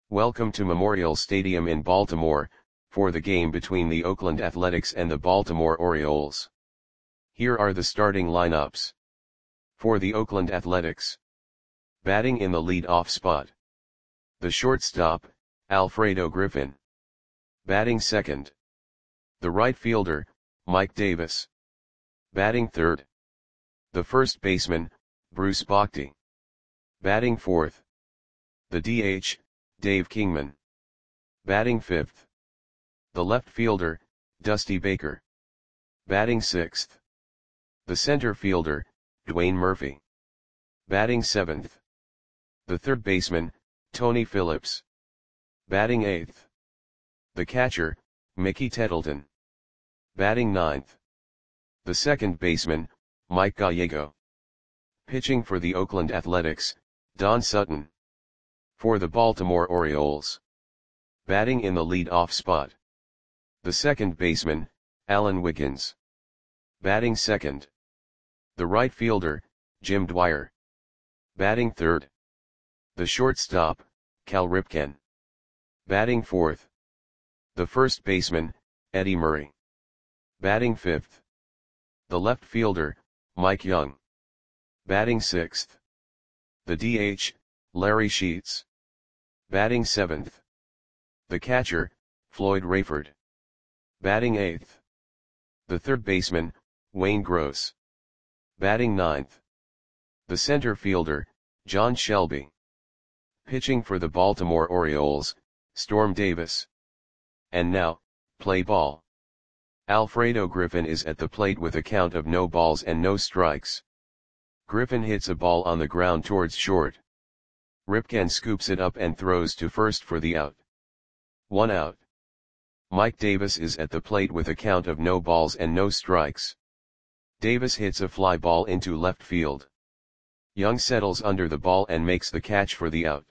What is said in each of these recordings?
Welcome to Memorial Stadium in Baltimore, for the game between the Oakland Athletics and the Baltimore Orioles. Here are the starting lineups. For the Oakland Athletics. Batting in the lead-off spot. The shortstop, Alfredo Griffin. Batting second. The right fielder, Mike Davis. Batting third. The first baseman, Bruce Bochy. Batting fourth. The DH, Dave Kingman. Batting fifth. The left fielder, Dusty Baker. Batting sixth. The center fielder, Dwayne Murphy. Batting seventh. The third baseman, Tony Phillips. Batting eighth. The catcher, Mickey Tettleton. Batting ninth. The second baseman, Mike Gallego. Pitching for the Oakland Athletics, Don Sutton. For the Baltimore Orioles. Batting in the lead-off spot. The second baseman, Alan Wiggins. Batting second. The right fielder, Jim Dwyer. Batting third. The shortstop, Cal Ripken. Batting fourth. The first baseman, Eddie Murray. Batting fifth. The left fielder, Mike Young. Batting sixth. The DH, Larry Sheets. Batting seventh. The catcher, Floyd Rayford. Batting eighth. The third baseman, Wayne Gross. Batting ninth. The center fielder, John Shelby. Pitching for the Baltimore Orioles, Storm Davis. And now, play ball. Alfredo Griffin is at the plate with a count of no balls and no strikes. Griffin hits a ball on the ground towards short. Ripken scoops it up and throws to first for the out. 1 out. Mike Davis is at the plate with a count of no balls and no strikes. Davis hits a fly ball into left field. Young settles under the ball and makes the catch for the out.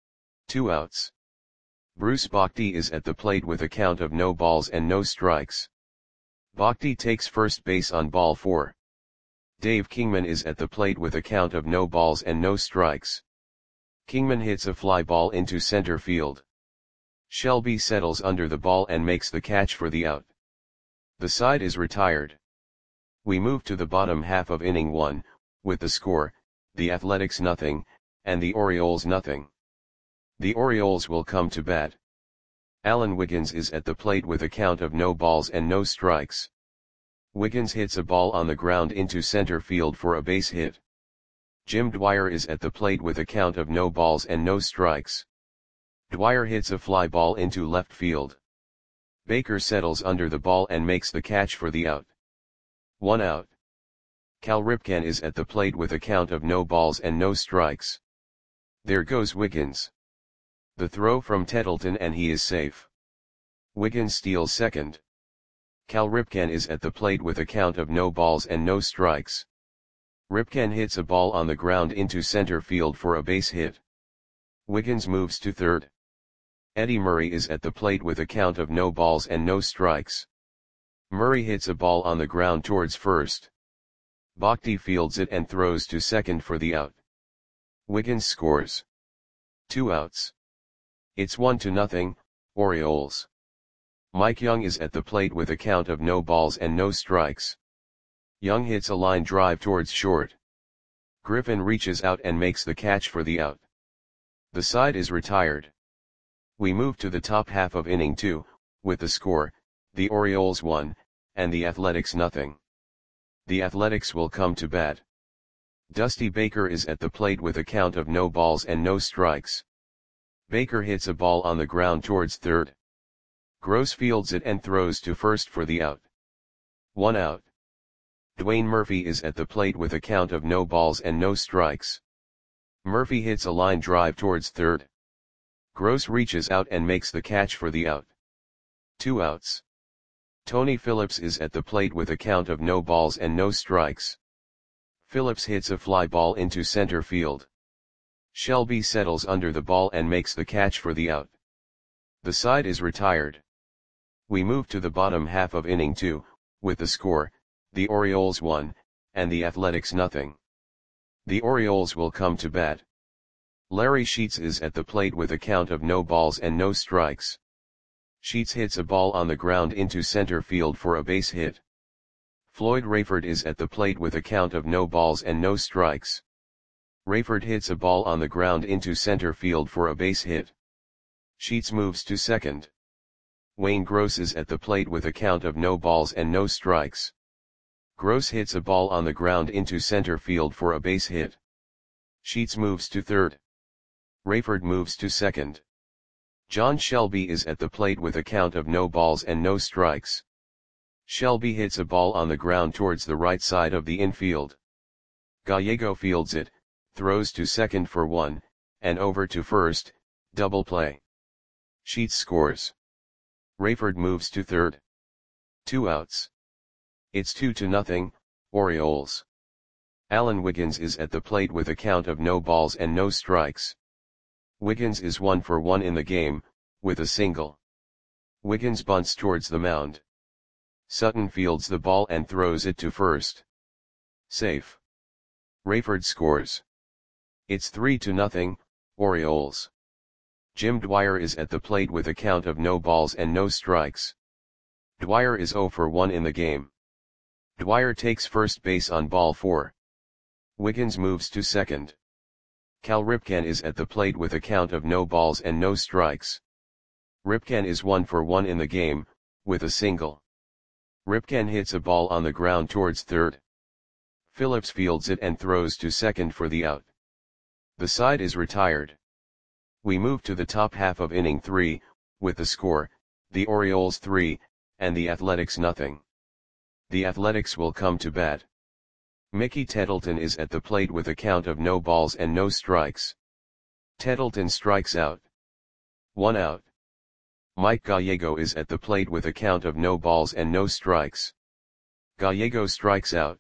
2 outs. Bruce Bochy is at the plate with a count of no balls and no strikes. Bochy takes first base on ball 4. Dave Kingman is at the plate with a count of no balls and no strikes. Kingman hits a fly ball into center field. Shelby settles under the ball and makes the catch for the out. The side is retired. We move to the bottom half of inning 1, with the score, the Athletics 0, and the Orioles 0. The Orioles will come to bat. Alan Wiggins is at the plate with a count of no balls and no strikes. Wiggins hits a ball on the ground into center field for a base hit. Jim Dwyer is at the plate with a count of no balls and no strikes. Dwyer hits a fly ball into left field. Baker settles under the ball and makes the catch for the out. 1 out. Cal Ripken is at the plate with a count of no balls and no strikes. There goes Wiggins. The throw from Tettleton and he is safe. Wiggins steals second. Cal Ripken is at the plate with a count of no balls and no strikes. Ripken hits a ball on the ground into center field for a base hit. Wiggins moves to third. Eddie Murray is at the plate with a count of no balls and no strikes. Murray hits a ball on the ground towards first. Bochy fields it and throws to second for the out. Wiggins scores. 2 outs. It's 1-0, Orioles. Mike Young is at the plate with a count of no balls and no strikes. Young hits a line drive towards short. Griffin reaches out and makes the catch for the out. The side is retired. We move to the top half of inning 2, with the score, the Orioles 1, and the Athletics 0. The Athletics will come to bat. Dusty Baker is at the plate with a count of no balls and no strikes. Baker hits a ball on the ground towards third. Gross fields it and throws to first for the out. 1 out. Dwayne Murphy is at the plate with a count of no balls and no strikes. Murphy hits a line drive towards third. Gross reaches out and makes the catch for the out. 2 outs. Tony Phillips is at the plate with a count of no balls and no strikes. Phillips hits a fly ball into center field. Shelby settles under the ball and makes the catch for the out. The side is retired. We move to the bottom half of inning 2, with the score, the Orioles 1, and the Athletics 0. The Orioles will come to bat. Larry Sheets is at the plate with a count of no balls and no strikes. Sheets hits a ball on the ground into center field for a base hit. Floyd Rayford is at the plate with a count of no balls and no strikes. Rayford hits a ball on the ground into center field for a base hit. Sheets moves to second. Wayne Gross is at the plate with a count of no balls and no strikes. Gross hits a ball on the ground into center field for a base hit. Sheets moves to third. Rayford moves to second. John Shelby is at the plate with a count of no balls and no strikes. Shelby hits a ball on the ground towards the right side of the infield. Gallego fields it, throws to second for one, and over to first, double play. Sheets scores. Rayford moves to third. 2 outs. It's 2-0, Orioles. Alan Wiggins is at the plate with a count of no balls and no strikes. Wiggins is 1 for 1 in the game, with a single. Wiggins bunts towards the mound. Sutton fields the ball and throws it to first. Safe. Rayford scores. It's 3-0, Orioles. Jim Dwyer is at the plate with a count of no balls and no strikes. Dwyer is 0 for 1 in the game. Dwyer takes first base on ball 4. Wiggins moves to second. Cal Ripken is at the plate with a count of no balls and no strikes. Ripken is 1 for 1 in the game, with a single. Ripken hits a ball on the ground towards third. Phillips fields it and throws to second for the out. The side is retired. We move to the top half of inning 3, with the score, the Orioles 3, and the Athletics nothing. The Athletics will come to bat. Mickey Tettleton is at the plate with a count of no balls and no strikes. Tettleton strikes out. 1 out. Mike Gallego is at the plate with a count of no balls and no strikes. Gallego strikes out.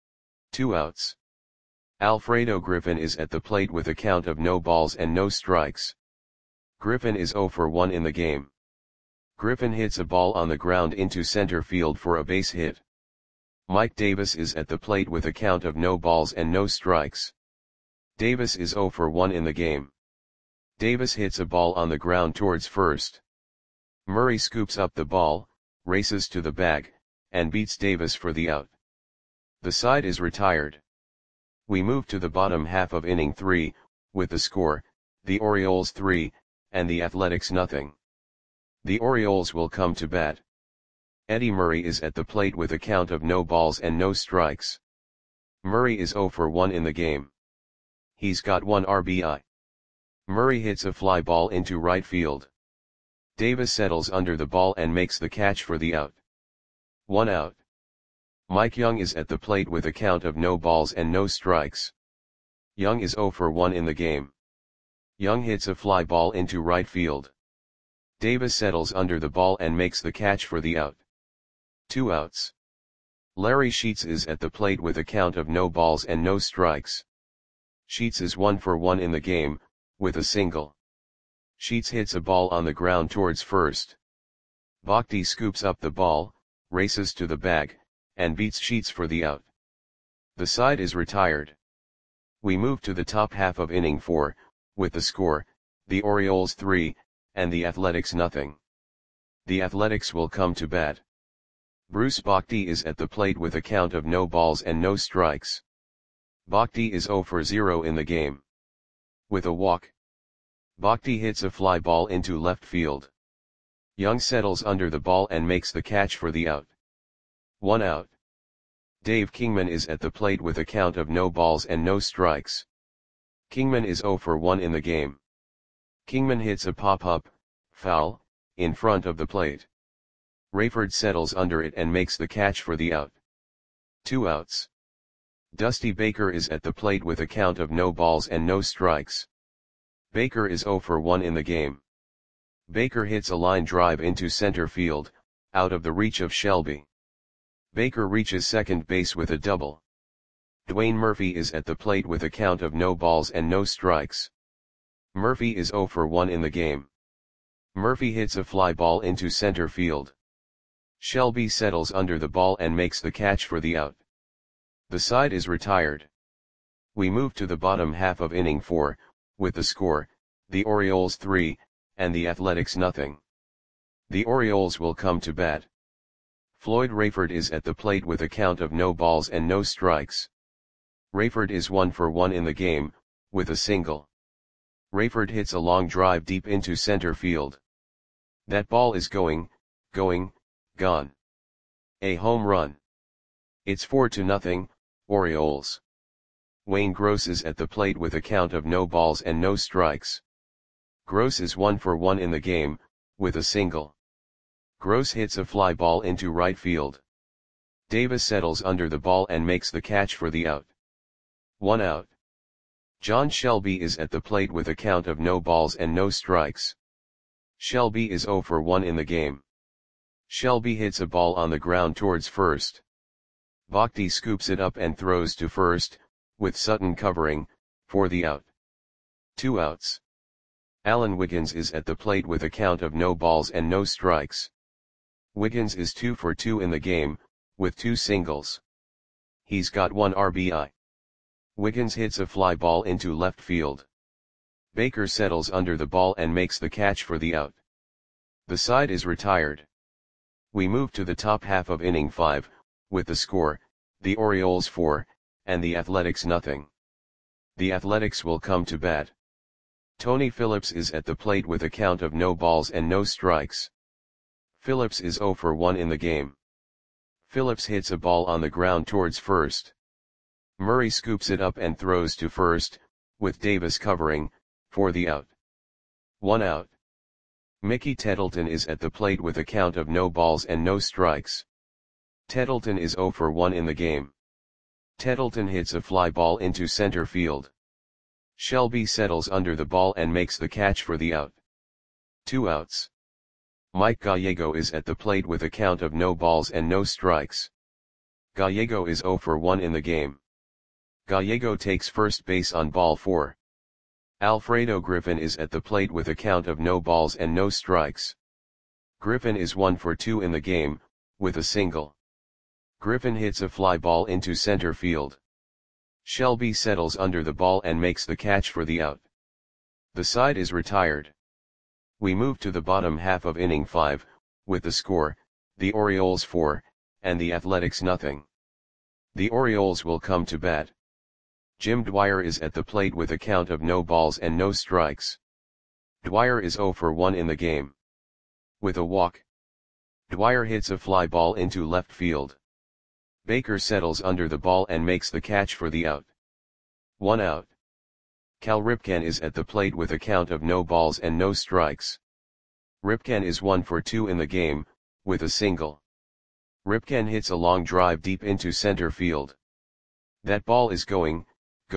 2 outs. Alfredo Griffin is at the plate with a count of no balls and no strikes. Griffin is 0 for 1 in the game. Griffin hits a ball on the ground into center field for a base hit. Mike Davis is at the plate with a count of no balls and no strikes. Davis is 0 for 1 in the game. Davis hits a ball on the ground towards first. Murray scoops up the ball, races to the bag, and beats Davis for the out. The side is retired. We move to the bottom half of inning 3, with the score, the Orioles 3, and the Athletics nothing. The Orioles will come to bat. Eddie Murray is at the plate with a count of no balls and no strikes. Murray is 0 for 1 in the game. He's got 1 RBI. Murray hits a fly ball into right field. Davis settles under the ball and makes the catch for the out. 1 out. Mike Young is at the plate with a count of no balls and no strikes. Young is 0 for 1 in the game. Young hits a fly ball into right field. Davis settles under the ball and makes the catch for the out. 2 outs. Larry Sheets is at the plate with a count of no balls and no strikes. Sheets is 1 for 1 in the game, with a single. Sheets hits a ball on the ground towards first. Bhakti scoops up the ball, races to the bag, and beats Sheets for the out. The side is retired. We move to the top half of inning 4, with the score, the Orioles 3, and the Athletics nothing. The Athletics will come to bat. Bruce Bhakti is at the plate with a count of no balls and no strikes. Bhakti is 0 for 0 in the game. With a walk. Bhakti hits a fly ball into left field. Young settles under the ball and makes the catch for the out. 1 out. Dave Kingman is at the plate with a count of no balls and no strikes. Kingman is 0 for 1 in the game. Kingman hits a pop-up, foul, in front of the plate. Rayford settles under it and makes the catch for the out. 2 outs. Dusty Baker is at the plate with a count of no balls and no strikes. Baker is 0 for 1 in the game. Baker hits a line drive into center field, out of the reach of Shelby. Baker reaches second base with a double. Dwayne Murphy is at the plate with a count of no balls and no strikes. Murphy is 0 for 1 in the game. Murphy hits a fly ball into center field. Shelby settles under the ball and makes the catch for the out. The side is retired. We move to the bottom half of inning 4, with the score, the Orioles 3, and the Athletics nothing. The Orioles will come to bat. Floyd Rayford is at the plate with a count of no balls and no strikes. Rayford is 1 for 1 in the game, with a single. Rayford hits a long drive deep into center field. That ball is going, gone. A home run. It's 4-0, Orioles. Wayne Gross is at the plate with a count of no balls and no strikes. Gross is 1 for 1 in the game, with a single. Gross hits a fly ball into right field. Davis settles under the ball and makes the catch for the out. 1 out. John Shelby is at the plate with a count of no balls and no strikes. Shelby is 0 for 1 in the game. Shelby hits a ball on the ground towards first. Bhakti scoops it up and throws to first, with Sutton covering, for the out. 2 outs. Alan Wiggins is at the plate with a count of no balls and no strikes. Wiggins is 2 for 2 in the game, with 2 singles. He's got 1 RBI. Wiggins hits a fly ball into left field. Baker settles under the ball and makes the catch for the out. The side is retired. We move to the top half of inning 5, with the score, the Orioles 4, and the Athletics nothing. The Athletics will come to bat. Tony Phillips is at the plate with a count of no balls and no strikes. Phillips is 0 for 1 in the game. Phillips hits a ball on the ground towards first. Murray scoops it up and throws to first, with Davis covering, for the out. 1 out. Mickey Tettleton is at the plate with a count of no balls and no strikes. Tettleton is 0 for 1 in the game. Tettleton hits a fly ball into center field. Shelby settles under the ball and makes the catch for the out. 2 outs. Mike Gallego is at the plate with a count of no balls and no strikes. Gallego is 0 for 1 in the game. Gallego takes first base on ball 4. Alfredo Griffin is at the plate with a count of no balls and no strikes. Griffin is 1 for 2 in the game, with a single. Griffin hits a fly ball into center field. Shelby settles under the ball and makes the catch for the out. The side is retired. We move to the bottom half of inning 5, with the score, the Orioles 4, and the Athletics nothing. The Orioles will come to bat. Jim Dwyer is at the plate with a count of no balls and no strikes. Dwyer is 0 for 1 in the game. With a walk. Dwyer hits a fly ball into left field. Baker settles under the ball and makes the catch for the out. 1 out. Cal Ripken is at the plate with a count of no balls and no strikes. Ripken is 1 for 2 in the game, with a single. Ripken hits a long drive deep into center field. That ball is going,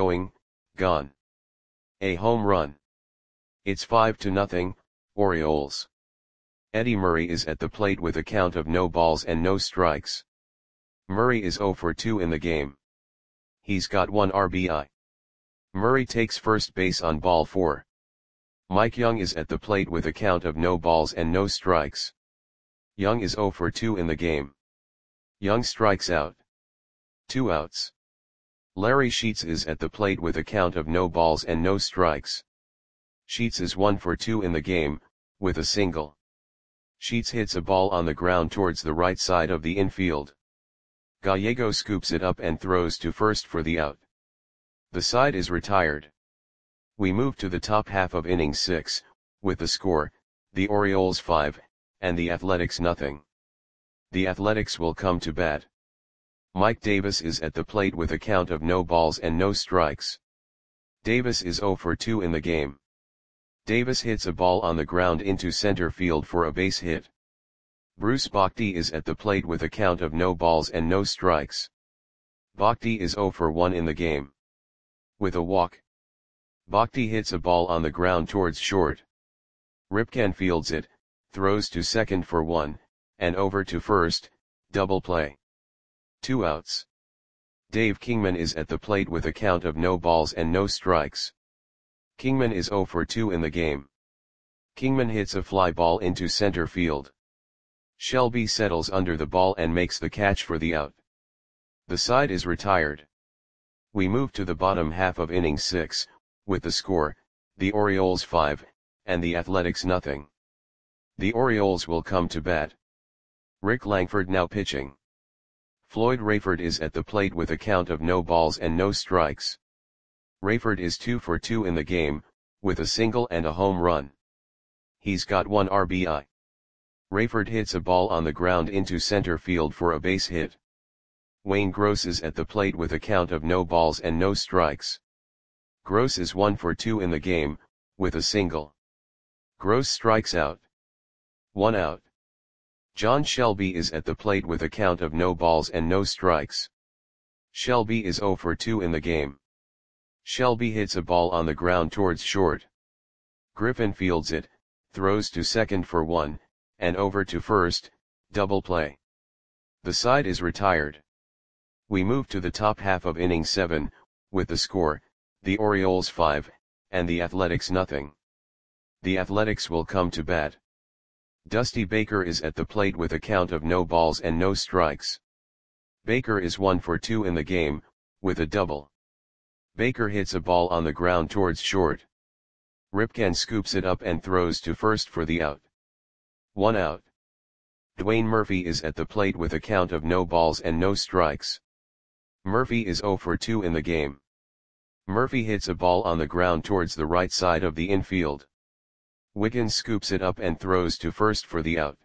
gone. A home run. It's 5-0, Orioles. Eddie Murray is at the plate with a count of no balls and no strikes. Murray is 0 for 2 in the game. He's got 1 RBI. Murray takes first base on ball 4. Mike Young is at the plate with a count of no balls and no strikes. Young is 0 for 2 in the game. Young strikes out. 2 outs. Larry Sheets is at the plate with a count of no balls and no strikes. Sheets is 1 for 2 in the game, with a single. Sheets hits a ball on the ground towards the right side of the infield. Gallego scoops it up and throws to first for the out. The side is retired. We move to the top half of inning 6, with the score, the Orioles 5, and the Athletics nothing. The Athletics will come to bat. Mike Davis is at the plate with a count of no balls and no strikes. Davis is 0 for 2 in the game. Davis hits a ball on the ground into center field for a base hit. Bruce Bhakti is at the plate with a count of no balls and no strikes. Bhakti is 0 for 1 in the game. With a walk. Bhakti hits a ball on the ground towards short. Ripken fields it, throws to second for 1, and over to first, double play. 2 outs. Dave Kingman is at the plate with a count of no balls and no strikes. Kingman is 0 for 2 in the game. Kingman hits a fly ball into center field. Shelby settles under the ball and makes the catch for the out. The side is retired. We move to the bottom half of inning 6, with the score, the Orioles 5, and the Athletics nothing. The Orioles will come to bat. Rick Langford now pitching. Floyd Rayford is at the plate with a count of no balls and no strikes. Rayford is 2 for 2 in the game, with a single and a home run. He's got 1 RBI. Rayford hits a ball on the ground into center field for a base hit. Wayne Gross is at the plate with a count of no balls and no strikes. Gross is 1 for 2 in the game, with a single. Gross strikes out. 1 out. John Shelby is at the plate with a count of no balls and no strikes. Shelby is 0 for 2 in the game. Shelby hits a ball on the ground towards short. Griffin fields it, throws to second for 1, and over to first, double play. The side is retired. We move to the top half of inning 7, with the score, the Orioles 5, and the Athletics nothing. The Athletics will come to bat. Dusty Baker is at the plate with a count of no balls and no strikes. Baker is 1 for 2 in the game, with a double. Baker hits a ball on the ground towards short. Ripken scoops it up and throws to first for the out. 1 out. Dwayne Murphy is at the plate with a count of no balls and no strikes. Murphy is 0 for 2 in the game. Murphy hits a ball on the ground towards the right side of the infield. Wiggins scoops it up and throws to first for the out.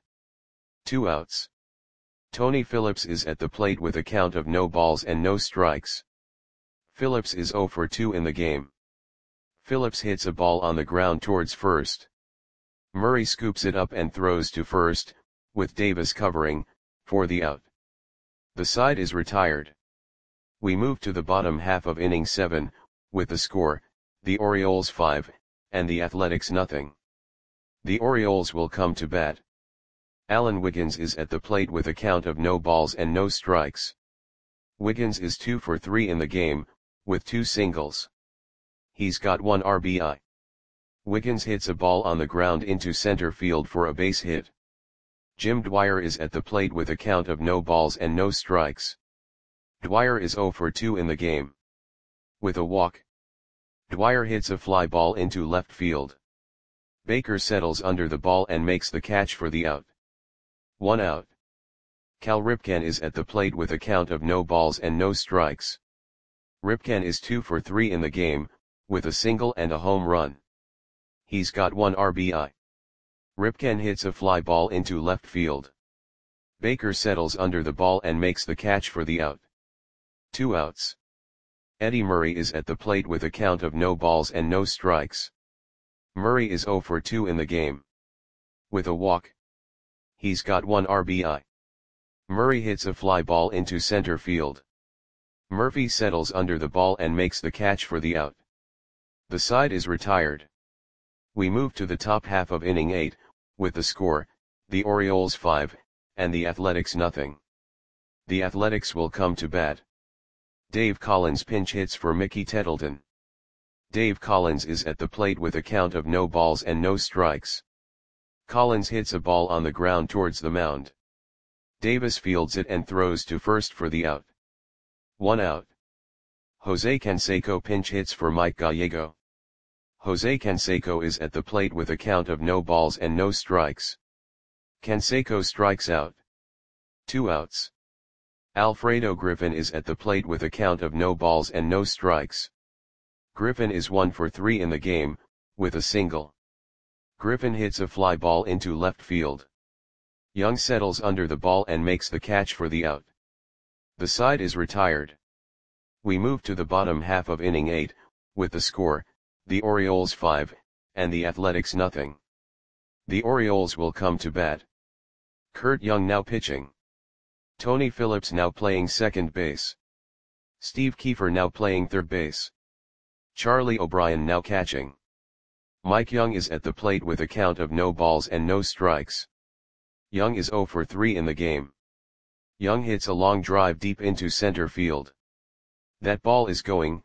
2 outs. Tony Phillips is at the plate with a count of no balls and no strikes. Phillips is 0 for 2 in the game. Phillips hits a ball on the ground towards first. Murray scoops it up and throws to first, with Davis covering, for the out. The side is retired. We move to the bottom half of inning 7, with the score, the Orioles 5, and the Athletics nothing. The Orioles will come to bat. Alan Wiggins is at the plate with a count of no balls and no strikes. Wiggins is 2 for 3 in the game, with 2 singles. He's got 1 RBI. Wiggins hits a ball on the ground into center field for a base hit. Jim Dwyer is at the plate with a count of no balls and no strikes. Dwyer is 0 for 2 in the game. With a walk. Dwyer hits a fly ball into left field. Baker settles under the ball and makes the catch for the out. 1 out. Cal Ripken is at the plate with a count of no balls and no strikes. Ripken is 2 for 3 in the game, with a single and a home run. He's got 1 RBI. Ripken hits a fly ball into left field. Baker settles under the ball and makes the catch for the out. 2 outs. Eddie Murray is at the plate with a count of no balls and no strikes. Murray is 0 for 2 in the game. With a walk. He's got 1 RBI. Murray hits a fly ball into center field. Murphy settles under the ball and makes the catch for the out. The side is retired. We move to the top half of inning 8, with the score, the Orioles 5, and the Athletics nothing. The Athletics will come to bat. Dave Collins pinch hits for Mickey Tettleton. Dave Collins is at the plate with a count of no balls and no strikes. Collins hits a ball on the ground towards the mound. Davis fields it and throws to first for the out. 1 out. Jose Canseco pinch hits for Mike Gallego. Jose Canseco is at the plate with a count of no balls and no strikes. Canseco strikes out. 2 outs. Alfredo Griffin is at the plate with a count of no balls and no strikes. Griffin is 1 for 3 in the game, with a single. Griffin hits a fly ball into left field. Young settles under the ball and makes the catch for the out. The side is retired. We move to the bottom half of inning 8, with the score, the Orioles 5, and the Athletics nothing. The Orioles will come to bat. Kurt Young now pitching. Tony Phillips now playing second base. Steve Kiefer now playing third base. Charlie O'Brien now catching. Mike Young is at the plate with a count of no balls and no strikes. Young is 0 for 3 in the game. Young hits a long drive deep into center field. That ball is going,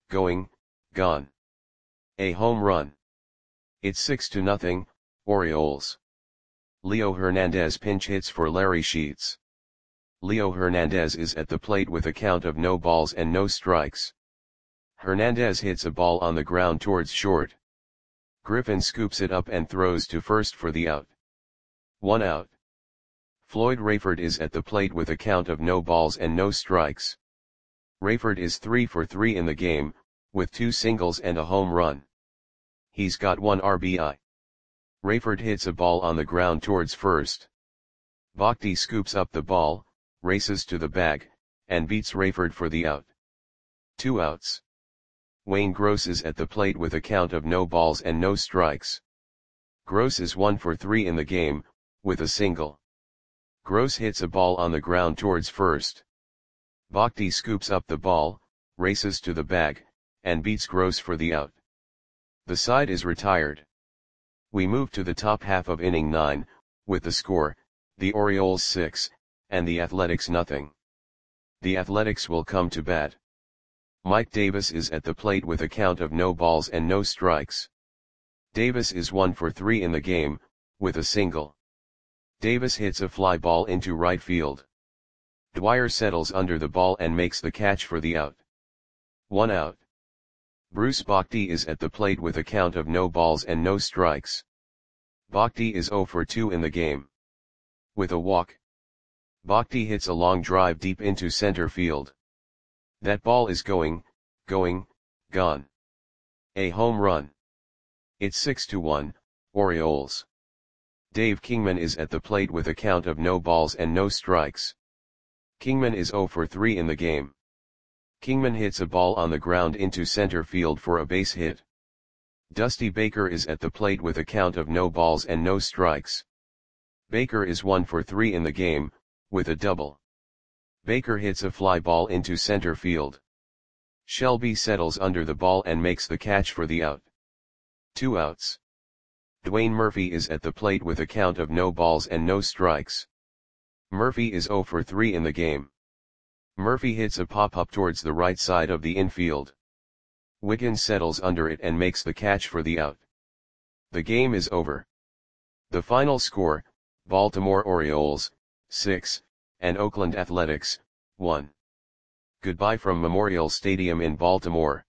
gone. A home run. It's 6-0, Orioles. Leo Hernandez pinch hits for Larry Sheets. Leo Hernandez is at the plate with a count of no balls and no strikes. Hernandez hits a ball on the ground towards short. Griffin scoops it up and throws to first for the out. 1 out. Floyd Rayford is at the plate with a count of no balls and no strikes. Rayford is 3 for 3 in the game, with 2 singles and a home run. He's got 1 RBI. Rayford hits a ball on the ground towards first. Bhakti scoops up the ball, races to the bag, and beats Rayford for the out. 2 outs. Wayne Gross is at the plate with a count of no balls and no strikes. Gross is 1 for 3 in the game, with a single. Gross hits a ball on the ground towards first. Bhakti scoops up the ball, races to the bag, and beats Gross for the out. The side is retired. We move to the top half of inning 9, with the score, the Orioles 6, and the Athletics nothing. The Athletics will come to bat. Mike Davis is at the plate with a count of no balls and no strikes. Davis is 1 for 3 in the game, with a single. Davis hits a fly ball into right field. Dwyer settles under the ball and makes the catch for the out. 1 out. Bruce Bhakti is at the plate with a count of no balls and no strikes. Bhakti is 0 for 2 in the game. With a walk. Bhakti hits a long drive deep into center field. That ball is gone. A home run. It's 6-1, Orioles. Dave Kingman is at the plate with a count of no balls and no strikes. Kingman is 0 for 3 in the game. Kingman hits a ball on the ground into center field for a base hit. Dusty Baker is at the plate with a count of no balls and no strikes. Baker is 1 for 3 in the game, with a double. Baker hits a fly ball into center field. Shelby settles under the ball and makes the catch for the out. 2 outs. Dwayne Murphy is at the plate with a count of no balls and no strikes. Murphy is 0 for 3 in the game. Murphy hits a pop-up towards the right side of the infield. Wiggins settles under it and makes the catch for the out. The game is over. The final score, Baltimore Orioles, 6, and Oakland Athletics, 1. Goodbye from Memorial Stadium in Baltimore.